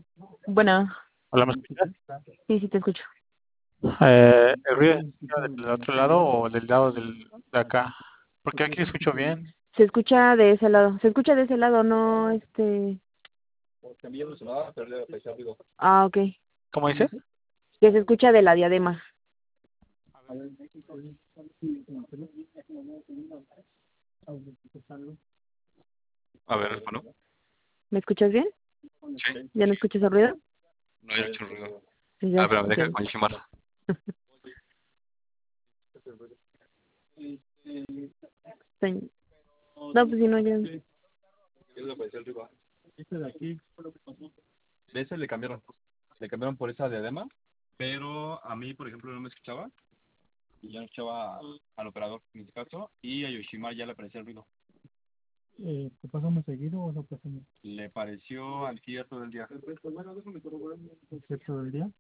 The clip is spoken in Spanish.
Bueno, Hola, ¿me escuchas? sí, sí te escucho. ¿El ruido es del otro lado o del lado de acá? Porque aquí escucho bien. Se escucha de ese lado. Se escucha de ese lado, no, Ah, ok. ¿Cómo dices? Que se escucha de la diadema. A ver, A ver, bueno, ¿Me escuchas bien? sí, ¿Ya no escuchas el ruido? no hay mucho ruido. Sí, Ah, ya, pero me deja ok. con Shimar. Señ- No, pues si no, ya. Este de aquí fue lo que pasó. De ese le cambiaron. Le cambiaron por esa diadema, pero a mí, por ejemplo, no me escuchaba. Y ya no escuchaba al operador, en este caso, y a Yoshimar ya le parecía el ruido. ¿te pasa muy seguido o no pasa muy Le pareció al cierto del día. cierto del día?